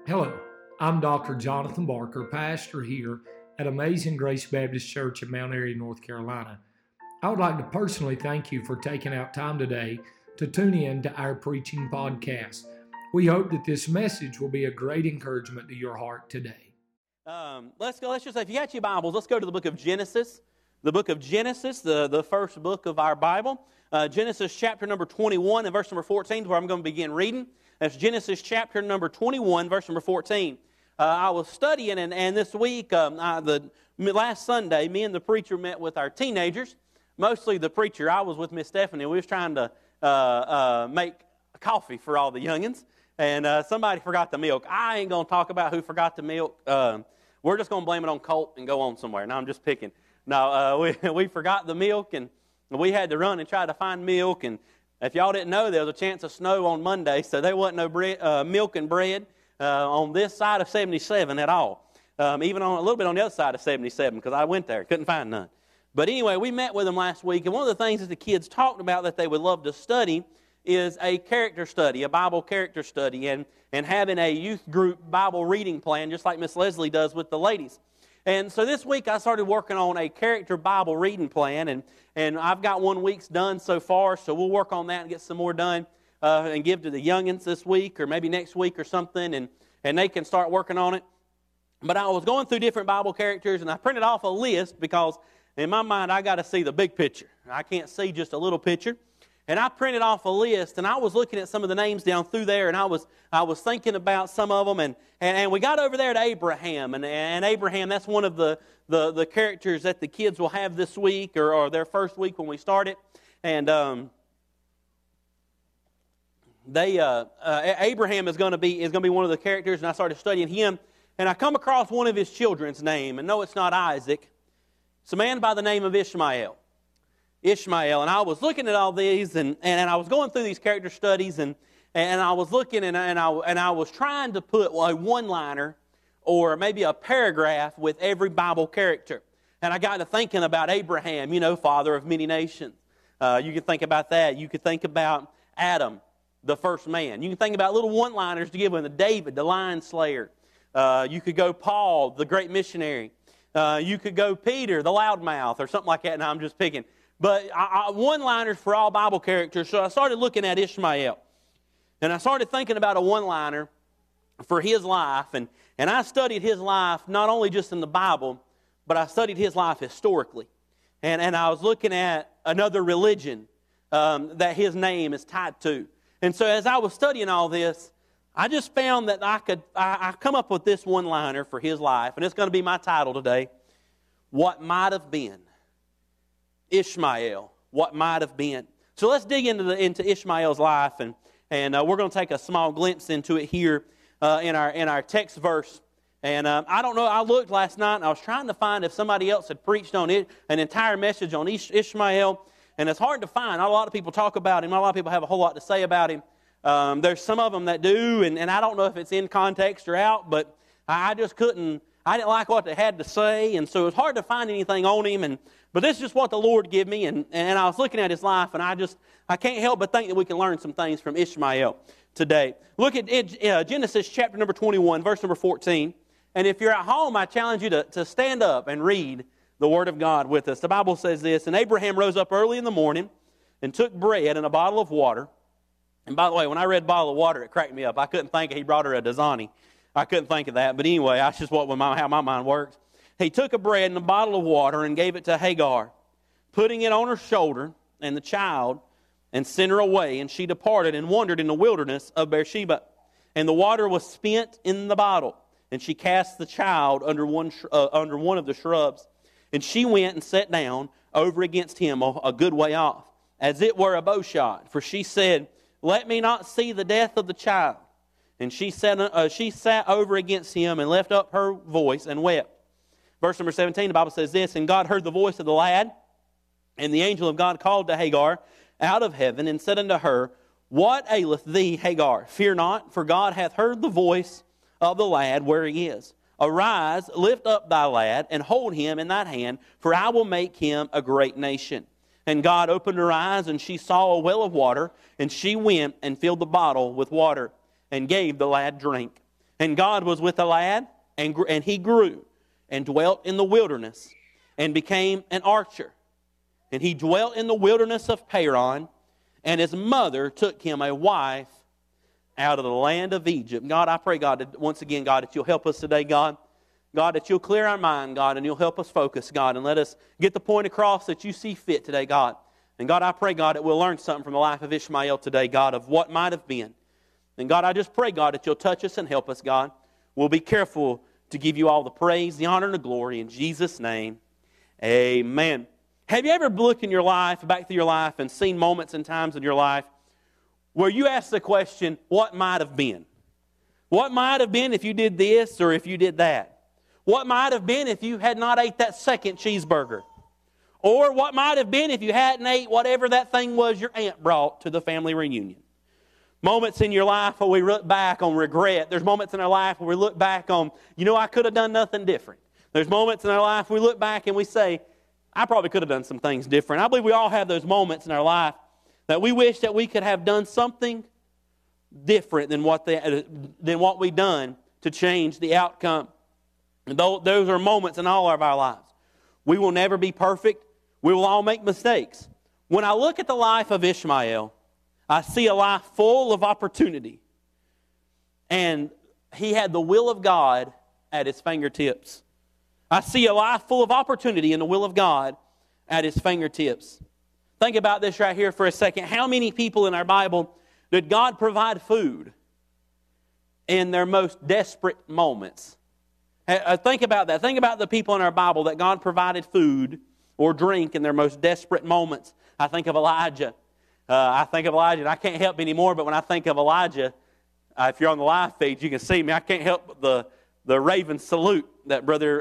Hello, I'm Dr. Jonathan Barker, pastor here at Amazing Grace Baptist Church in Mount Airy, North Carolina. I would like to personally thank you for taking out time today to tune in to our preaching podcast. We hope that this message will be a great encouragement to your heart today. Let's just say, if you got your Bibles, let's go to the book of Genesis. The book of Genesis, the first book of our Bible. Genesis chapter number 21 and verse number 14 is where I'm going to begin reading. That's Genesis chapter number 21, verse number 14. I was studying, and this week, last Sunday, me and the preacher met with our teenagers. Mostly the preacher. I was with Miss Stephanie. We was trying to make coffee for all the youngins, and somebody forgot the milk. I ain't going to talk about who forgot the milk. We're just going to blame it on Colt and go on somewhere. No, I'm just picking. No, we forgot the milk, and we had to run and try to find milk, and if y'all didn't know, there was a chance of snow on Monday, so there wasn't no milk and bread on this side of 77 at all. Even on a little bit on the other side of 77, because I went there, couldn't find none. But anyway, we met with them last week, and one of the things that the kids talked about that they would love to study is a character study, a Bible character study, and having a youth group Bible reading plan, just like Miss Leslie does with the ladies. And so this week I started working on a character Bible reading plan, and I've got 1 week's done so far, so we'll work on that and get some more done and give to the youngins this week or maybe next week or something, and they can start working on it. But I was going through different Bible characters, and I printed off a list because in my mind I got to see the big picture. I can't see just a little picture. And I printed off a list, and I was looking at some of the names down through there, and I was thinking about some of them, and we got over there to Abraham, and Abraham, that's one of the characters that the kids will have this week, or their first week when we start it, and Abraham is going to be one of the characters, and I started studying him, and I come across one of his children's name, and no, it's not Isaac. It's a man by the name of Ishmael. And I was looking at all these, and I was going through these character studies, and I was looking, and I was trying to put a one-liner or maybe a paragraph with every Bible character. And I got to thinking about Abraham, father of many nations. You could think about that. You could think about Adam, the first man. You can think about little one-liners to give him. David, the lion slayer. You could go Paul, the great missionary. You could go Peter, the loudmouth, or something like that. Now I'm just picking. But one-liners for all Bible characters. So I started looking at Ishmael. And I started thinking about a one-liner for his life. And I studied his life not only just in the Bible, but I studied his life historically. And I was looking at another religion that his name is tied to. And so as I was studying all this, I just found that I come up with this one-liner for his life. And it's going to be my title today, What Might Have Been. Ishmael, what might have been. So let's dig into Ishmael's life, and we're going to take a small glimpse into it here in our text verse. And I don't know, I looked last night, and I was trying to find if somebody else had preached on it, an entire message on Ishmael, and it's hard to find. Not a lot of people talk about him. Not a lot of people have a whole lot to say about him. There's some of them that do, and I don't know if it's in context or out, but I just couldn't. I didn't like what they had to say, and so it was hard to find anything on him. But this is just what the Lord gave me, and I was looking at his life, and I can't help but think that we can learn some things from Ishmael today. Look at Genesis chapter number 21, verse number 14. And if you're at home, I challenge you to stand up and read the Word of God with us. The Bible says this, And Abraham rose up early in the morning and took bread and a bottle of water. And by the way, when I read bottle of water, it cracked me up. I couldn't think he brought her a Dasani. I couldn't think of that, but anyway, that's just how my mind works. He took a bread and a bottle of water and gave it to Hagar, putting it on her shoulder and the child, and sent her away. And she departed and wandered in the wilderness of Beersheba. And the water was spent in the bottle, and she cast the child under one of the shrubs. And she went and sat down over against him a good way off, as it were a bow shot. For she said, Let me not see the death of the child. And she sat over against him and left up her voice and wept. Verse number 17, the Bible says this, And God heard the voice of the lad, and the angel of God called to Hagar out of heaven and said unto her, What aileth thee, Hagar? Fear not, for God hath heard the voice of the lad where he is. Arise, lift up thy lad, and hold him in thine hand, for I will make him a great nation. And God opened her eyes, and she saw a well of water, and she went and filled the bottle with water, and gave the lad drink. And God was with the lad, and he grew and dwelt in the wilderness and became an archer. And he dwelt in the wilderness of Paran, and his mother took him a wife out of the land of Egypt. God, I pray, God, once again, God, that you'll help us today, God. God, that you'll clear our mind, God, and you'll help us focus, God, and let us get the point across that you see fit today, God. And God, I pray, God, that we'll learn something from the life of Ishmael today, God, of what might have been. And God, I just pray, God, that you'll touch us and help us, God. We'll be careful to give you all the praise, the honor, and the glory. In Jesus' name, amen. Have you ever looked in your life, back through your life, and seen moments and times in your life where you ask the question, what might have been? What might have been if you did this or if you did that? What might have been if you had not ate that second cheeseburger? Or what might have been if you hadn't ate whatever that thing was your aunt brought to the family reunion? Moments in your life where we look back on regret. There's moments in our life where we look back on, I could have done nothing different. There's moments in our life we look back and we say, I probably could have done some things different. I believe we all have those moments in our life that we wish that we could have done something different than what we've done to change the outcome. And those are moments in all of our lives. We will never be perfect. We will all make mistakes. When I look at the life of Ishmael, I see a life full of opportunity. And he had the will of God at his fingertips. I see a life full of opportunity and the will of God at his fingertips. Think about this right here for a second. How many people in our Bible did God provide food in their most desperate moments? Think about that. Think about the people in our Bible that God provided food or drink in their most desperate moments. I think of Elijah. And I can't help anymore, but when I think of Elijah, if you're on the live feed, you can see me. I can't help the raven salute that Brother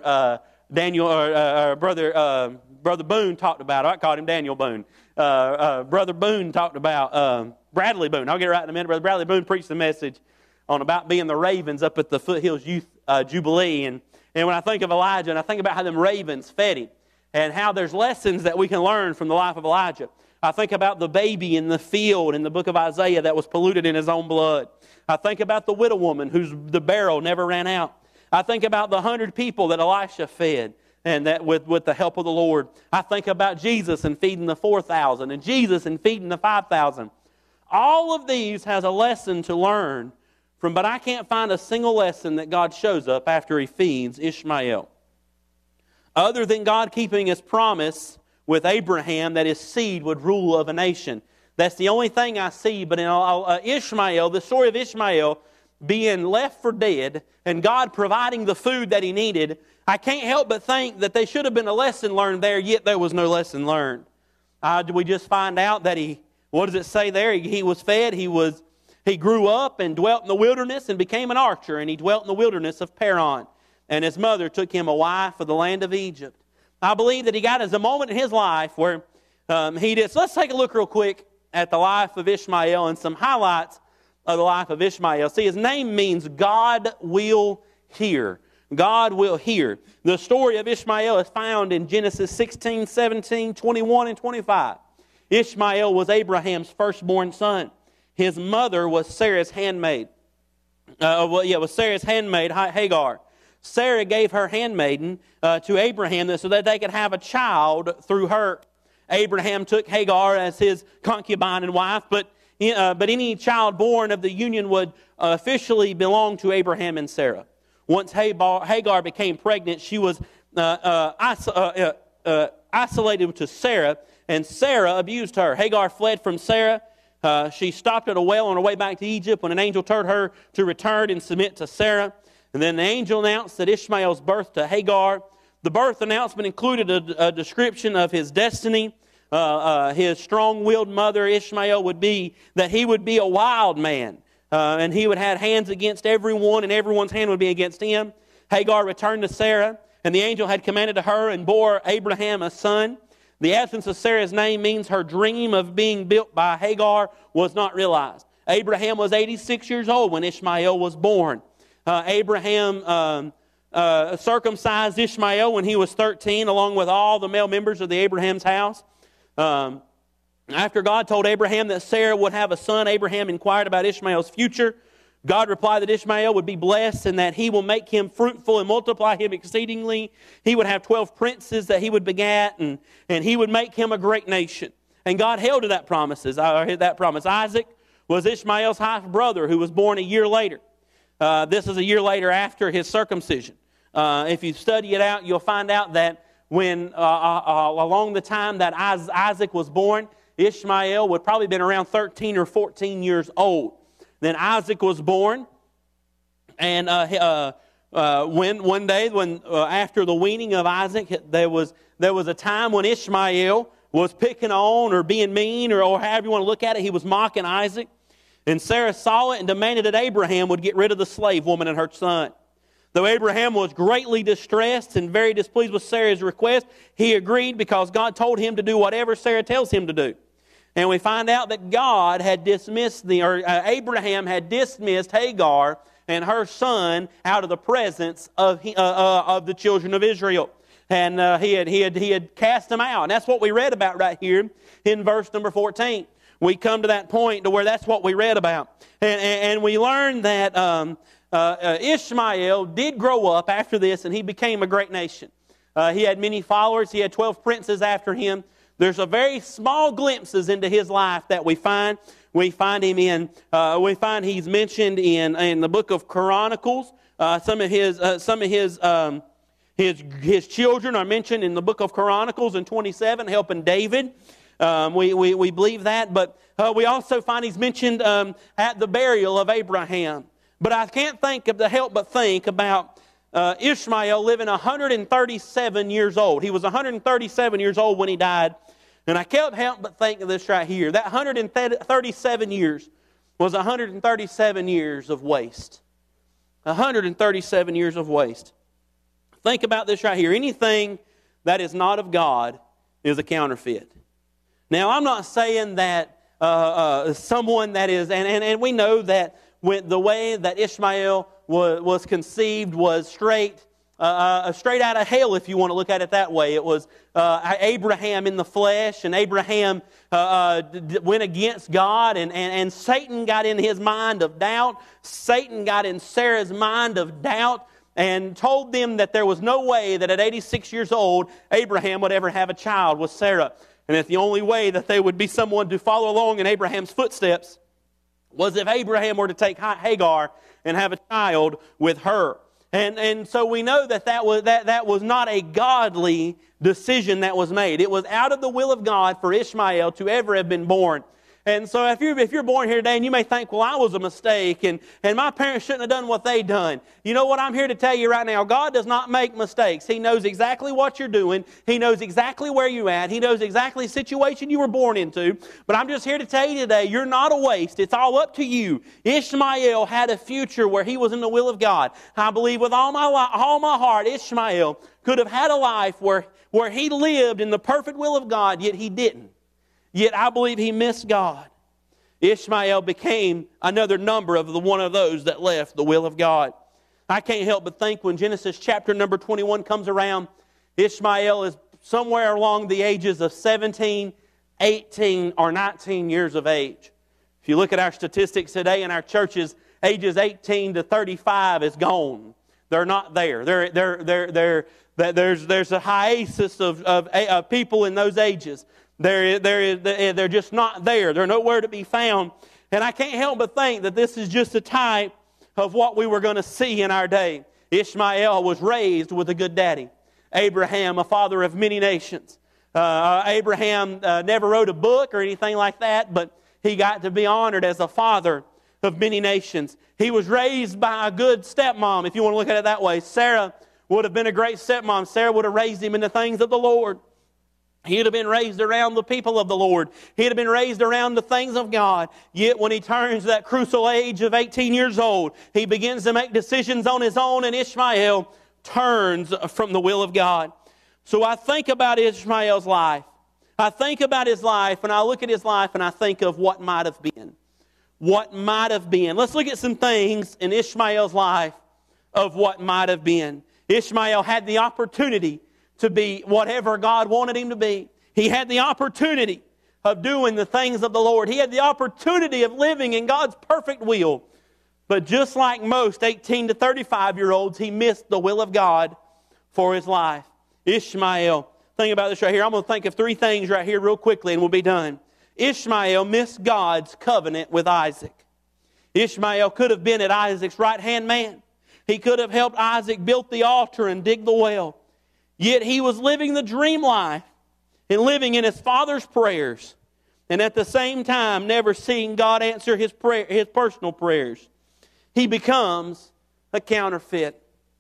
Brother Boone talked about. I called him Daniel Boone. Brother Boone talked about Bradley Boone. I'll get it right in a minute. Brother Bradley Boone preached a message on about being the ravens up at the Foothills Youth Jubilee. And when I think of Elijah, and I think about how them ravens fed him, and how there's lessons that we can learn from the life of Elijah. I think about the baby in the field in the book of Isaiah that was polluted in his own blood. I think about the widow woman the barrel never ran out. I think about the 100 people that Elisha fed, and that with the help of the Lord. I think about Jesus and feeding the 4,000, and Jesus and feeding the 5,000. All of these has a lesson to learn from, but I can't find a single lesson that God shows up after he feeds Ishmael. Other than God keeping his promise with Abraham that his seed would rule of a nation. That's the only thing I see. But in Ishmael, the story of Ishmael being left for dead and God providing the food that he needed, I can't help but think that there should have been a lesson learned there, yet there was no lesson learned. We just find out that what does it say there? He was fed, he grew up and dwelt in the wilderness and became an archer, and he dwelt in the wilderness of Paran. And his mother took him a wife of the land of Egypt. I believe that he got a moment in his life where he did. So let's take a look real quick at the life of Ishmael and some highlights of the life of Ishmael. See, his name means God will hear. God will hear. The story of Ishmael is found in Genesis 16, 17, 21, and 25. Ishmael was Abraham's firstborn son. His mother was Sarah's handmaid. Was Sarah's handmaid, Hagar. Sarah gave her handmaiden to Abraham so that they could have a child through her. Abraham took Hagar as his concubine and wife, but any child born of the union would officially belong to Abraham and Sarah. Once Hagar became pregnant, she was isolated to Sarah, and Sarah abused her. Hagar fled from Sarah. She stopped at a well on her way back to Egypt when an angel told her to return and submit to Sarah. And then the angel announced that Ishmael's birth to Hagar. The birth announcement included a description of his destiny. His strong-willed mother, Ishmael, would be that he would be a wild man. And he would have hands against everyone, and everyone's hand would be against him. Hagar returned to Sarah, and the angel had commanded to her and bore Abraham a son. The absence of Sarah's name means her dream of being built by Hagar was not realized. Abraham was 86 years old when Ishmael was born. Abraham circumcised Ishmael when he was 13, along with all the male members of the Abraham's house. After God told Abraham that Sarah would have a son, Abraham inquired about Ishmael's future. God replied that Ishmael would be blessed and that he will make him fruitful and multiply him exceedingly. He would have 12 princes that he would begat, and he would make him a great nation. And God held to that promise. Isaac was Ishmael's half brother, who was born a year later. This is a year later after his circumcision. If you study it out, you'll find out that when along the time that Isaac was born, Ishmael would probably have been around 13 or 14 years old. Then Isaac was born, and one day after the weaning of Isaac, there was a time when Ishmael was picking on or being mean or however you want to look at it. He was mocking Isaac, and Sarah saw it and demanded that Abraham would get rid of the slave woman and her son. Though Abraham was greatly distressed and very displeased with Sarah's request, he agreed because God told him to do whatever Sarah tells him to do. And we find out that God had Abraham had dismissed Hagar and her son out of the presence of the children of Israel, and he had cast them out. And that's what we read about right here in verse number 14. We come to that point to where that's what we read about, and we learn that Ishmael did grow up after this, and he became a great nation. He had many followers. He had 12 princes after him. There's a very small glimpses into his life that we find. We find him in. We find he's mentioned in the book of Chronicles. Some of his children are mentioned in the book of Chronicles in 27, helping David. We believe that, but we also find he's mentioned at the burial of Abraham. But I can't help but think about Ishmael living 137 years old. He was 137 years old when he died. And I can't help but think of this right here. That 137 years was 137 years of waste. 137 years of waste. Think about this right here. Anything that is not of God is a counterfeit. Now, I'm not saying that someone that is, and we know that when the way that Ishmael was conceived was straight out of hell, if you want to look at it that way. It was Abraham in the flesh, and Abraham went against God, and Satan got in his mind of doubt. Satan got in Sarah's mind of doubt and told them that there was no way that at 86 years old, Abraham would ever have a child with Sarah. And that the only way that they would be someone to follow along in Abraham's footsteps was if Abraham were to take Hagar and have a child with her. And so we know that was not a godly decision that was made. It was out of the will of God for Ishmael to ever have been born. And so if you're born here today and you may think, well, I was a mistake and my parents shouldn't have done what they done. You know what? I'm here to tell you right now, God does not make mistakes. He knows exactly what you're doing. He knows exactly where you're at. He knows exactly the situation you were born into. But I'm just here to tell you today, you're not a waste. It's all up to you. Ishmael had a future where he was in the will of God. I believe with all my heart, Ishmael could have had a life where he lived in the perfect will of God, yet he didn't. Yet I believe he missed God. Ishmael became another number of one of those that left the will of God. I can't help but think when Genesis chapter number 21 comes around, Ishmael is somewhere along the ages of 17, 18, or 19 years of age. If you look at our statistics today in our churches, ages 18 to 35 is gone. They're not there. There's a hiatus of people in those ages. They're just not there. They're nowhere to be found. And I can't help but think that this is just a type of what we were going to see in our day. Ishmael was raised with a good daddy. Abraham, a father of many nations. Abraham never wrote a book or anything like that, but he got to be honored as a father of many nations. He was raised by a good stepmom, if you want to look at it that way. Sarah would have been a great stepmom. Sarah would have raised him in the things of the Lord. He'd have been raised around the people of the Lord. He'd have been raised around the things of God. Yet when he turns that crucial age of 18 years old, he begins to make decisions on his own, and Ishmael turns from the will of God. So I think about Ishmael's life. I think about his life, and I look at his life, and I think of what might have been. What might have been. Let's look at some things in Ishmael's life of what might have been. Ishmael had the opportunity to be whatever God wanted him to be. He had the opportunity of doing the things of the Lord. He had the opportunity of living in God's perfect will. But just like most 18 to 35-year-olds, he missed the will of God for his life. Ishmael. Think about this right here. I'm going to think of three things right here real quickly and we'll be done. Ishmael missed God's covenant with Isaac. Ishmael could have been at Isaac's right-hand man. He could have helped Isaac build the altar and dig the well. Yet he was living the dream life and living in his father's prayers, and at the same time never seeing God answer his personal prayers. He becomes a counterfeit.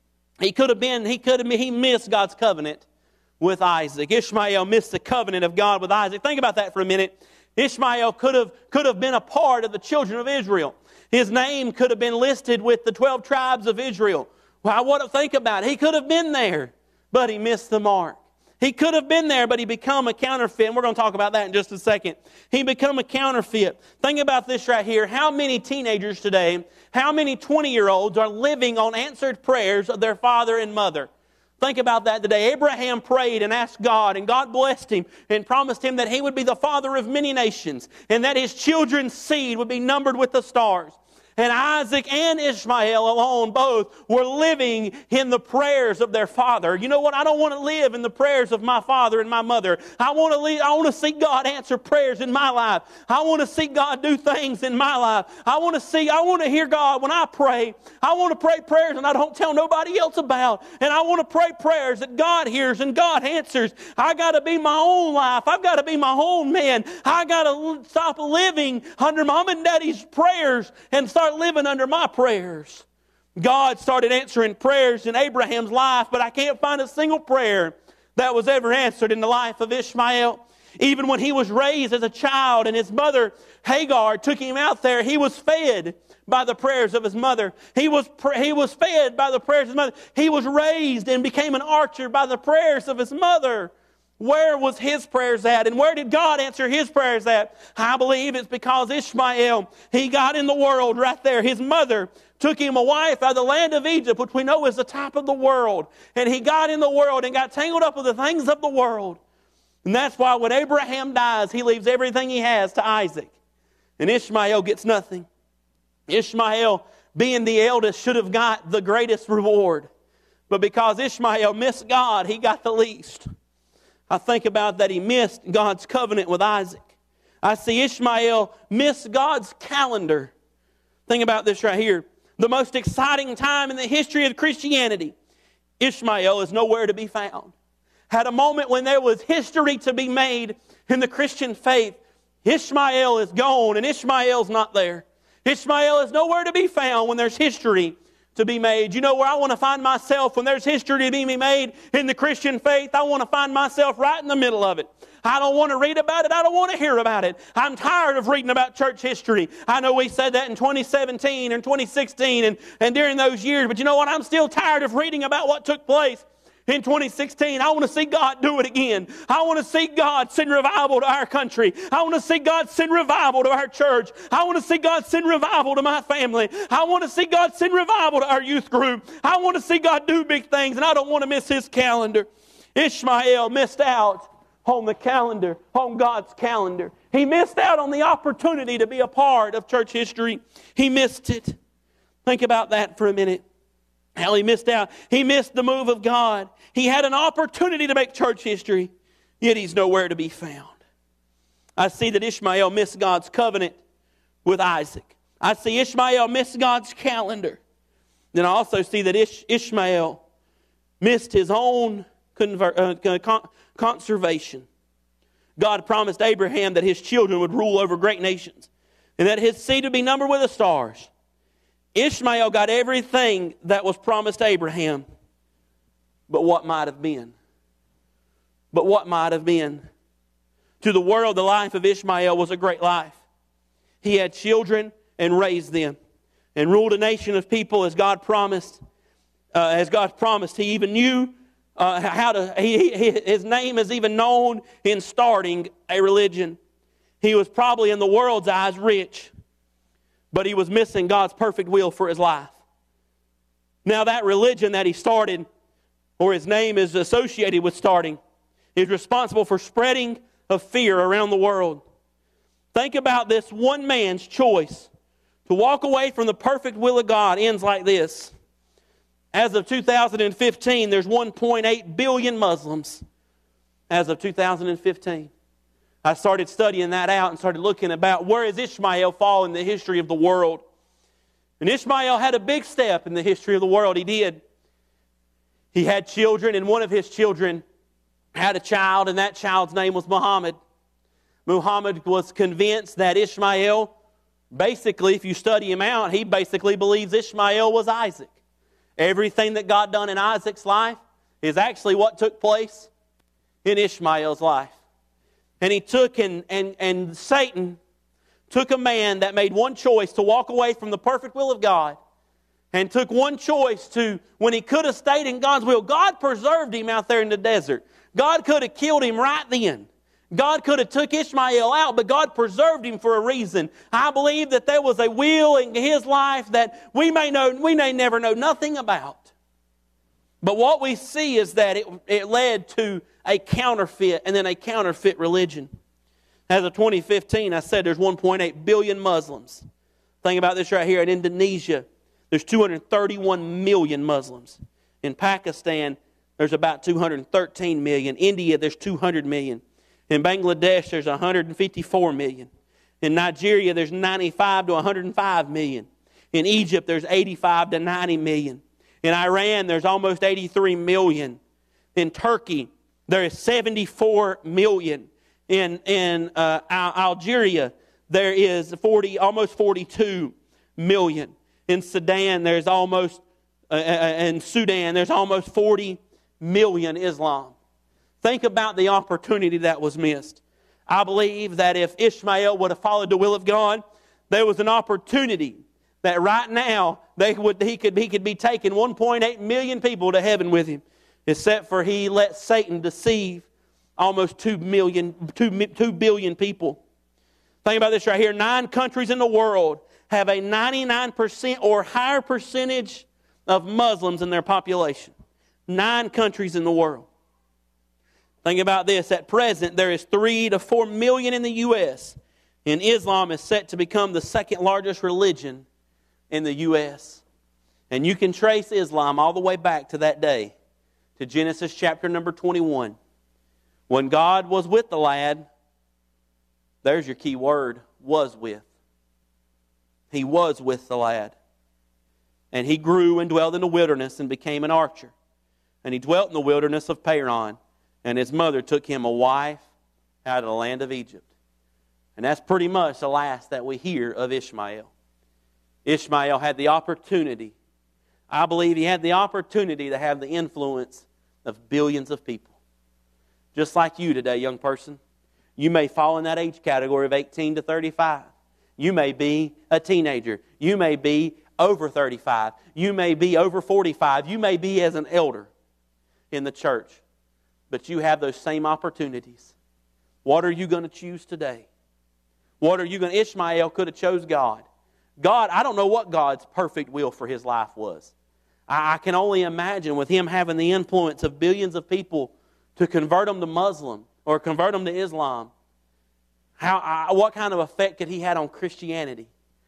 He missed God's covenant with Isaac. Ishmael missed the covenant of God with Isaac. Think about that for a minute. Ishmael could have been a part of the children of Israel. His name could have been listed with the 12 tribes of Israel. Well, I want to think about it. He could have been there, but he missed the mark. He could have been there, but he became a counterfeit. And we're going to talk about that in just a second. He became a counterfeit. Think about this right here. How many teenagers today, how many 20-year-olds are living on answered prayers of their father and mother? Think about that today. Abraham prayed and asked God, and God blessed him and promised him that he would be the father of many nations and that his children's seed would be numbered with the stars. And Isaac and Ishmael alone both were living in the prayers of their father. You know what? I don't want to live in the prayers of my father and my mother. I want to see God answer prayers in my life. I want to see God do things in my life. I want to hear God when I pray. I want to pray prayers and I don't tell nobody else about. And I want to pray prayers that God hears and God answers. I got to be my own life. I've got to be my own man. I got to stop living under mom and daddy's prayers and start living under my prayers. God started answering prayers in Abraham's life, but I can't find a single prayer that was ever answered in the life of Ishmael. Even when he was raised as a child and his mother Hagar took him out there, he was fed by the prayers of his mother. He was fed by the prayers of his mother. He was raised and became an archer by the prayers of his mother. Where was his prayers at? And where did God answer his prayers at? I believe it's because Ishmael, he got in the world right there. His mother took him a wife out of the land of Egypt, which we know is the top of the world. And he got in the world and got tangled up with the things of the world. And that's why when Abraham dies, he leaves everything he has to Isaac. And Ishmael gets nothing. Ishmael, being the eldest, should have got the greatest reward. But because Ishmael missed God, he got the least. I think about that he missed God's covenant with Isaac. I see Ishmael miss God's calendar. Think about this right here. The most exciting time in the history of Christianity, Ishmael is nowhere to be found. Had a moment when there was history to be made in the Christian faith, Ishmael is gone and Ishmael's not there. Ishmael is nowhere to be found when there's history to be made. You know where I want to find myself when there's history to be made in the Christian faith? I want to find myself right in the middle of it. I don't want to read about it. I don't want to hear about it. I'm tired of reading about church history. I know we said that in 2017 and 2016 and during those years, but you know what? I'm still tired of reading about what took place in 2016. I want to see God do it again. I want to see God send revival to our country. I want to see God send revival to our church. I want to see God send revival to my family. I want to see God send revival to our youth group. I want to see God do big things, and I don't want to miss His calendar. Ishmael missed out on the calendar, on God's calendar. He missed out on the opportunity to be a part of church history. He missed it. Think about that for a minute. How he missed out. He missed the move of God. He had an opportunity to make church history, yet he's nowhere to be found. I see that Ishmael missed God's covenant with Isaac. I see Ishmael missed God's calendar. Then I also see that Ishmael missed his own conservation. God promised Abraham that his children would rule over great nations and that his seed would be numbered with the stars. Ishmael got everything that was promised Abraham, but what might have been? But what might have been? To the world, the life of Ishmael was a great life. He had children and raised them and ruled a nation of people as God promised. He even knew his name is even known in starting a religion. He was probably in the world's eyes rich, but he was missing God's perfect will for his life. Now that religion that he started, or his name is associated with starting, is responsible for spreading of fear around the world. Think about this one man's choice To walk away from the perfect will of God ends like this. As of 2015, there's 1.8 billion Muslims. As of 2015. I started studying that out and started looking about where does Ishmael fall in the history of the world. And Ishmael had a big step in the history of the world. He did. He had children, and one of his children had a child, and that child's name was Muhammad. Muhammad was convinced that Ishmael, basically, if you study him out, he basically believes Ishmael was Isaac. Everything that God done in Isaac's life is actually what took place in Ishmael's life. And he took and Satan took a man that made one choice to walk away from the perfect will of God, and took one choice to, when he could have stayed in God's will, God preserved him out there in the desert. God could have killed him right then. God could have took Ishmael out, but God preserved him for a reason. I believe that there was a will in his life that we may never know nothing about. But what we see is that it led to a counterfeit and then a counterfeit religion. As of 2015, I said there's 1.8 billion Muslims. Think about this right here. In Indonesia, there's 231 million Muslims. In Pakistan, there's about 213 million. India, there's 200 million. In Bangladesh, there's 154 million. In Nigeria, there's 95 to 105 million. In Egypt, there's 85 to 90 million. In Iran, there's almost 83 million. In Turkey, there is 74 million. In Algeria, there is almost 42 million. In Sudan, there's almost 40 million Islam. Think about the opportunity that was missed. I believe that if Ishmael would have followed the will of God, there was an opportunity that right now he could be taking 1.8 million people to heaven with him, except for he let Satan deceive almost 2 billion people. Think about this right here. 9 countries in the world have a 99% or higher percentage of Muslims in their population. 9 countries in the world. Think about this. At present, there is 3 to 4 million in the U.S., and Islam is set to become the second largest religion in the U.S. And you can trace Islam all the way back to that day, to Genesis chapter number 21. When God was with the lad, there's your key word, was with. He was with the lad. And he grew and dwelled in the wilderness and became an archer. And he dwelt in the wilderness of Paran. And his mother took him a wife out of the land of Egypt. And that's pretty much the last that we hear of Ishmael. Ishmael had the opportunity. I believe he had the opportunity to have the influence of billions of people. Just like you today, young person. You may fall in that age category of 18 to 35. You may be a teenager. You may be over 35. You may be over 45. You may be as an elder in the church. But you have those same opportunities. What are you going to choose today? What are you going to... Ishmael could have chose God. God, I don't know what God's perfect will for his life was. I can only imagine with him having the influence of billions of people to convert them to Muslim or convert them to Islam. What kind of effect could he have on Christianity?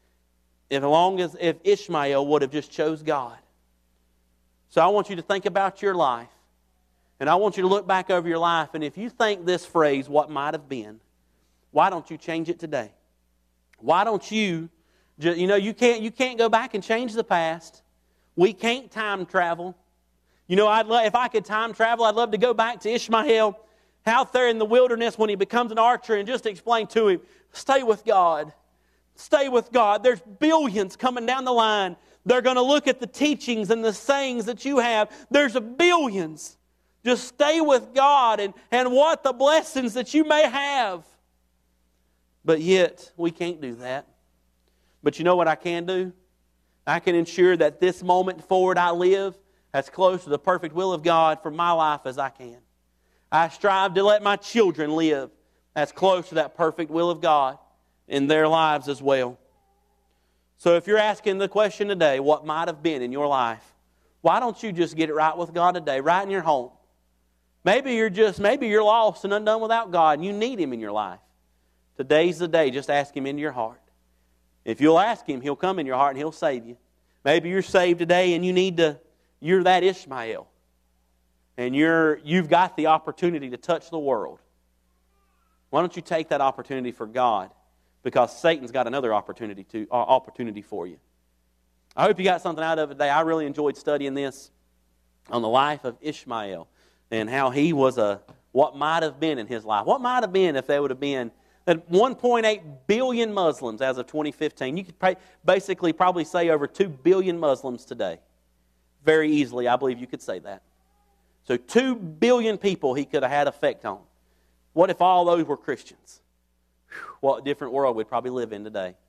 If Ishmael would have just chose God. So I want you to think about your life. And I want you to look back over your life, and if you think this phrase, what might have been, why don't you change it today? Why don't you can't go back and change the past. We can't time travel. If I could time travel, I'd love to go back to Ishmael out there in the wilderness when he becomes an archer and just explain to him, stay with God. Stay with God. There's billions coming down the line. They're going to look at the teachings and the sayings that you have. There's billions. Just stay with God and what the blessings that you may have. But yet, we can't do that. But you know what I can do? I can ensure that this moment forward I live as close to the perfect will of God for my life as I can. I strive to let my children live as close to that perfect will of God in their lives as well. So if you're asking the question today, what might have been in your life, why don't you just get it right with God today, right in your home? Maybe you're lost and undone without God and you need Him in your life. Today's the day. Just ask Him into your heart. If you'll ask Him, He'll come in your heart and He'll save you. Maybe you're saved today and you're that Ishmael. And you've got the opportunity to touch the world. Why don't you take that opportunity for God? Because Satan's got another opportunity for you. I hope you got something out of it today. I really enjoyed studying this on the life of Ishmael and how he was what might have been in his life. What might have been if there would have been 1.8 billion Muslims as of 2015. You could basically probably say over 2 billion Muslims today. Very easily, I believe you could say that. So 2 billion people he could have had effect on. What if all those were Christians? What a different world we'd probably live in today.